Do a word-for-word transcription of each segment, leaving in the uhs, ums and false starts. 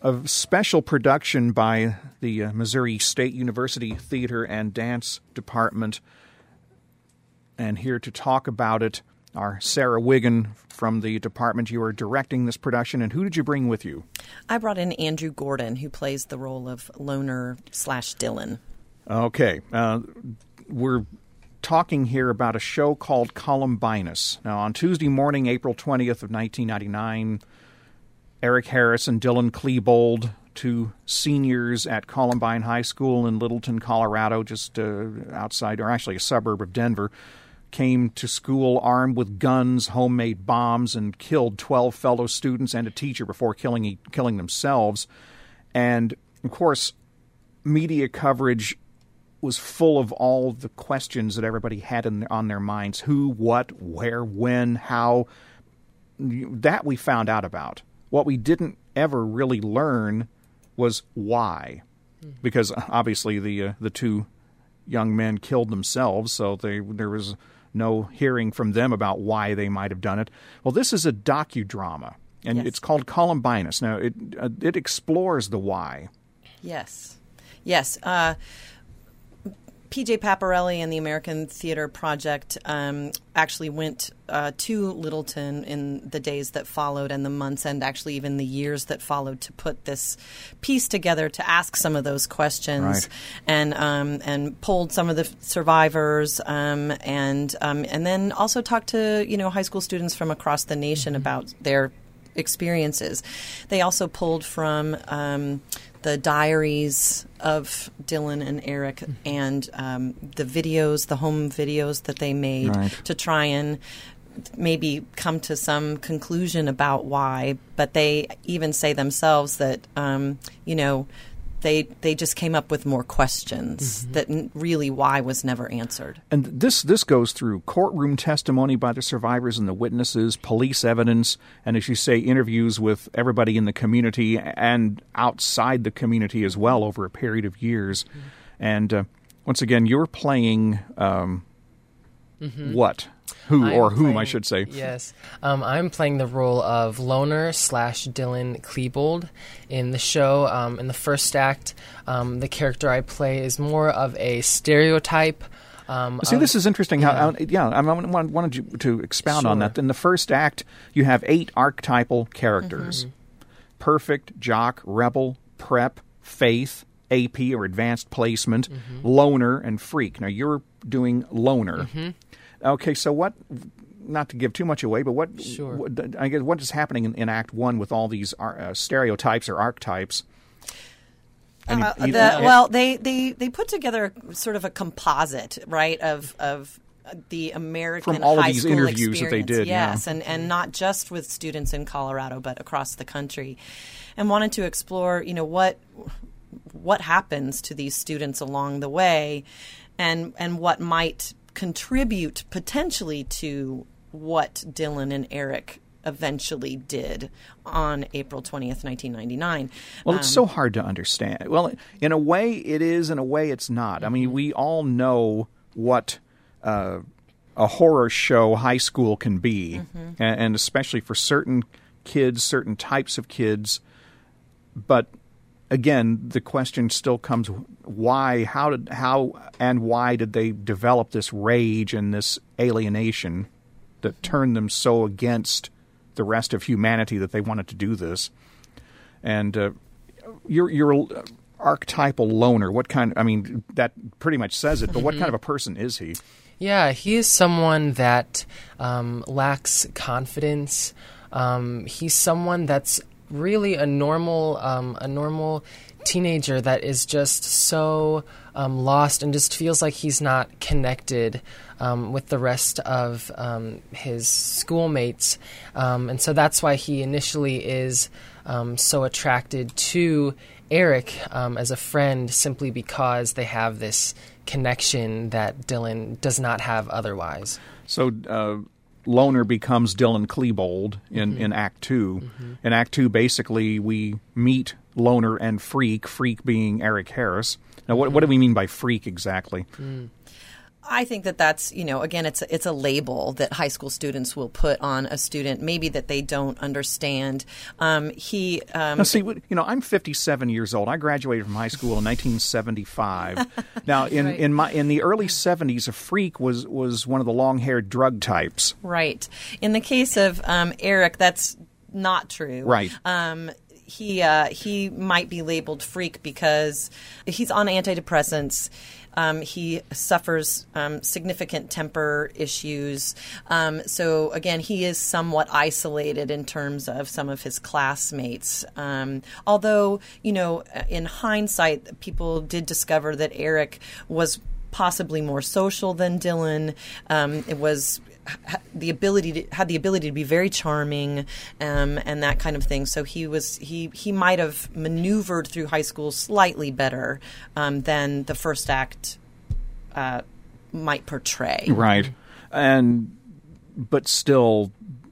a special production by the uh, Missouri State University Theater and Dance Department. And here to talk about it are Sarah Wiggin from the department. You are directing this production, and who did you bring with you? I brought in Andrew Gordon, who plays the role of Loner slash Dylan. Okay. Uh, we're talking here about a show called Columbinus. Now, on Tuesday morning, April twentieth of nineteen ninety-nine, Eric Harris and Dylan Klebold, two seniors at Columbine High School in Littleton, Colorado, just uh, outside, or actually a suburb of Denver, came to school armed with guns, homemade bombs, and killed twelve fellow students and a teacher before killing killing themselves. And, of course, media coverage was full of all the questions that everybody had in, on their minds. Who, what, where, when, how. That we found out about. What we didn't ever really learn was why. Because, obviously, the uh, the two young men killed themselves, so they, there was no hearing from them about why they might have done it. Well, this is a docudrama, and yes. It's called Columbinus. Now, it uh, it explores the why. Yes. Yes. Uh, P J Paparelli and the American Theater Project um, actually went uh, to Littleton in the days that followed and the months and actually even the years that followed to put this piece together to ask some of those questions right. and um, and polled some of the survivors um, and um, and then also talked to you know high school students from across the nation mm-hmm. about their experiences. They also pulled from um, the diaries of Dylan and Eric and um, the videos, the home videos that they made right. to try and maybe come to some conclusion about why. But they even say themselves that, um, you know, They they just came up with more questions mm-hmm. that n- really why was never answered. And this this goes through courtroom testimony by the survivors and the witnesses, police evidence, and as you say, interviews with everybody in the community and outside the community as well over a period of years. Mm-hmm. And uh, once again, you're playing um, mm-hmm. what? Who, I'm or whom, playing, I should say. Yes. Um, I'm playing the role of Loner slash Dylan Klebold in the show. Um, in the first act, um, the character I play is more of a stereotype. Um, See, of, this is interesting. Yeah, How, yeah I wanted you to expound sure. on that. In the first act, you have eight archetypal characters. Mm-hmm. Perfect, jock, rebel, prep, faith, A P or advanced placement, mm-hmm. loner, and freak. Now, you're doing loner. Mm-hmm. Okay, so what, not to give too much away, but what, sure. what I guess what is happening in, in Act One with all these uh, stereotypes or archetypes? Uh, you, the, well, they, they, they put together sort of a composite, right, of of the American From all high of these school interviews experience. that they did. Yes, yeah. and, and not just with students in Colorado, but across the country, and wanted to explore, you know, what what happens to these students along the way, and and what might contribute potentially to what Dylan and Eric eventually did on April twentieth, nineteen ninety-nine. Well, it's um, so hard to understand. Well, in a way it is, in a way it's not. I mean, we all know what uh, a horror show high school can be, mm-hmm. and, and especially for certain kids, certain types of kids. But again, the question still comes: why? How did? How and why did they develop this rage and this alienation that turned them so against the rest of humanity that they wanted to do this? And uh, you're you're archetypal loner. What kind? I mean, that pretty much says it. But what kind of a person is he? Yeah, he is someone that um, lacks confidence. Um, he's someone that's really a normal, um, a normal teenager that is just so um, lost and just feels like he's not connected um, with the rest of um, his schoolmates, um, and so that's why he initially is um, so attracted to Eric um, as a friend, simply because they have this connection that Dylan does not have otherwise. So. Uh Loner becomes Dylan Klebold in, mm-hmm. in Act Two. Mm-hmm. In Act Two, basically, we meet Loner and Freak, Freak being Eric Harris. Now, what, mm-hmm. what do we mean by Freak exactly? Mm. I think that that's, you know, again, it's a, it's a label that high school students will put on a student, maybe that they don't understand. Um, he, um, now, see, you know, I'm fifty-seven years old. I graduated from high school in nineteen seventy-five. Now, in, Right. in my in the early seventies, a freak was was one of the long-haired drug types. Right. In the case of um, Eric, that's not true. Right. Um, he uh, he might be labeled freak because he's on antidepressants. Um, he suffers um, significant temper issues. Um, so, again, he is somewhat isolated in terms of some of his classmates. Um, although, you know, in hindsight, people did discover that Eric was possibly more social than Dylan. Um, it was the ability to had the ability to be very charming um, and that kind of thing. So he was he he might have maneuvered through high school slightly better um, than the first act uh, might portray. Right, and but still,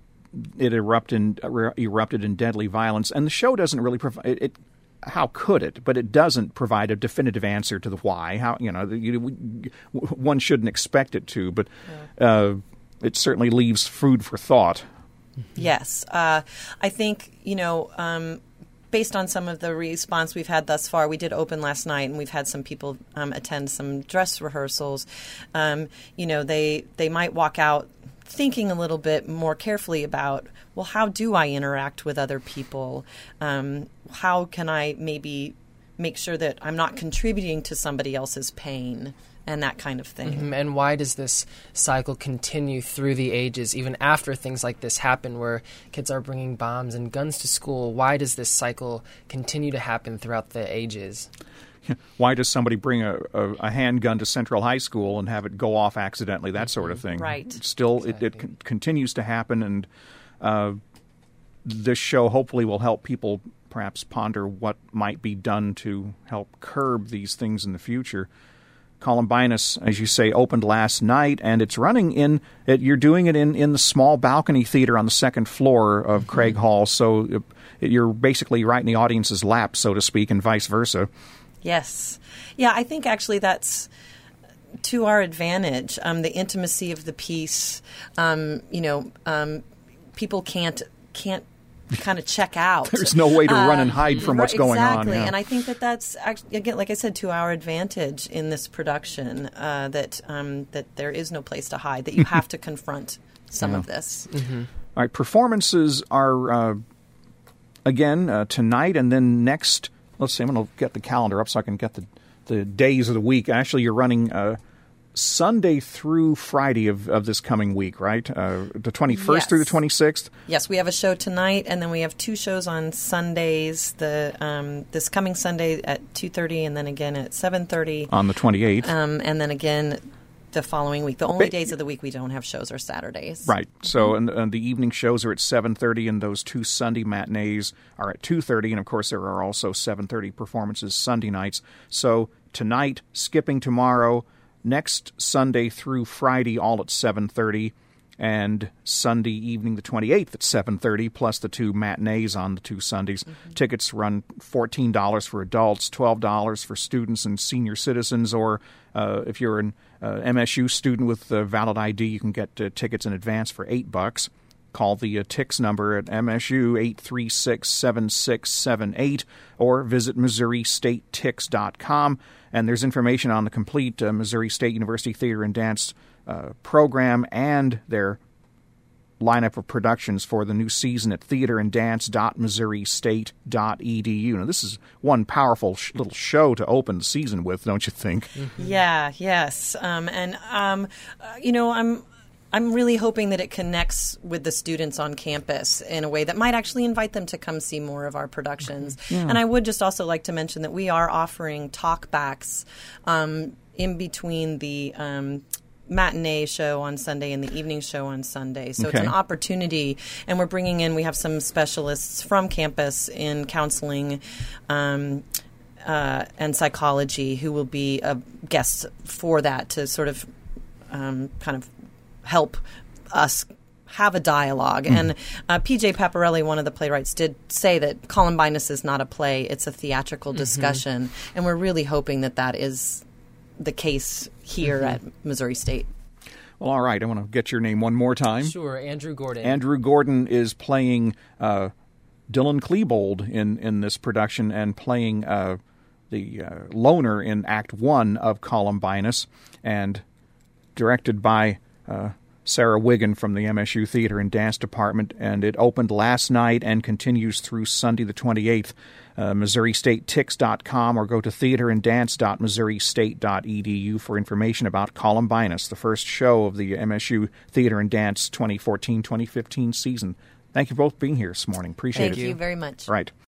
it erupted erupted in deadly violence, and the show doesn't really provide it. it How could it? But it doesn't provide a definitive answer to the why. How you know you, one shouldn't expect it to, but uh, it certainly leaves food for thought. Yes, uh, I think you know. Um, Based on some of the response we've had thus far, we did open last night, and we've had some people um, attend some dress rehearsals. Um, you know, they they might walk out thinking a little bit more carefully about, well, how do I interact with other people? Um, how can I maybe make sure that I'm not contributing to somebody else's pain? And that kind of thing. Mm-hmm. And why does this cycle continue through the ages, even after things like this happen, where kids are bringing bombs and guns to school? Why does this cycle continue to happen throughout the ages? Why does somebody bring a, a, a handgun to Central High School and have it go off accidentally? That sort of thing. Right. Still, Exactly. it, it con- continues to happen, and uh, this show hopefully will help people perhaps ponder what might be done to help curb these things in the future. Columbinus, as you say, opened last night, and it's running in, it, you're doing it in, in the small balcony theater on the second floor of mm-hmm. Craig Hall, so it, it, you're basically right in the audience's lap, so to speak, and vice versa. Yes. Yeah, I think actually that's to our advantage, um, the intimacy of the piece. Um, you know, um, people can't can't kind of check out. There's no way to uh, run and hide from what's right, going exactly. on. Exactly, yeah. and I think that that's actually, again, like I said, to our advantage in this production. Uh, that um, that there is no place to hide. That you have to confront some yeah. of this. Mm-hmm. All right, performances are uh, again uh, tonight, and then next. Let's see. I'm going to get the calendar up so I can get the the days of the week. Actually, you're running Uh, Sunday through Friday of, of this coming week, right? Uh, the twenty-first Yes. through the twenty-sixth? Yes, we have a show tonight, and then we have two shows on Sundays. The um, this coming Sunday at two thirty, and then again at seven thirty. On the twenty-eighth. Um, and then again the following week. The only Ba- days of the week we don't have shows are Saturdays. Right. So and, and the evening shows are at seven thirty, and those two Sunday matinees are at two thirty. And, of course, there are also seven thirty performances Sunday nights. So tonight, skipping tomorrow, next Sunday through Friday, all at seven thirty, and Sunday evening the twenty-eighth at seven thirty, plus the two matinees on the two Sundays. Mm-hmm. Tickets run fourteen dollars for adults, twelve dollars for students and senior citizens, or uh, if you're an uh, M S U student with a valid I D, you can get uh, tickets in advance for eight bucks. Call the uh, T I X number at M S U eight three six, seven six seven eight or visit Missouri State Tix dot com. And there's information on the complete uh, Missouri State University Theater and Dance uh, program and their lineup of productions for the new season at theater and dance dot missouri state dot e d u. Now, this is one powerful sh- little show to open the season with, don't you think? Mm-hmm. Yeah, yes. Um, and, um, uh, you know, I'm... I'm really hoping that it connects with the students on campus in a way that might actually invite them to come see more of our productions. Yeah. And I would just also like to mention that we are offering talkbacks um, in between the um, matinee show on Sunday and the evening show on Sunday. So okay. It's an opportunity. And we're bringing in, we have some specialists from campus in counseling um, uh, and psychology who will be a guest for that to sort of um, kind of help us have a dialogue. Mm. And uh, P J Paparelli, one of the playwrights, did say that Columbinus is not a play, it's a theatrical discussion. Mm-hmm. And we're really hoping that that is the case here Mm-hmm. at Missouri State. Well, all right. I want to get your name one more time. Sure, Andrew Gordon. Andrew Gordon is playing uh, Dylan Klebold in, in this production and playing uh, the uh, loner in Act One of Columbinus, and directed by uh, Sarah Wiggin from the M S U Theater and Dance Department. And it opened last night and continues through Sunday the twenty-eighth. Uh, Missouri State Tix dot com, or go to theater and dance dot missouri state dot e d u for information about Columbinus, the first show of the M S U Theater and Dance twenty fourteen twenty fifteen season. Thank you both for being here this morning. Appreciate Thank it. you very much. Right.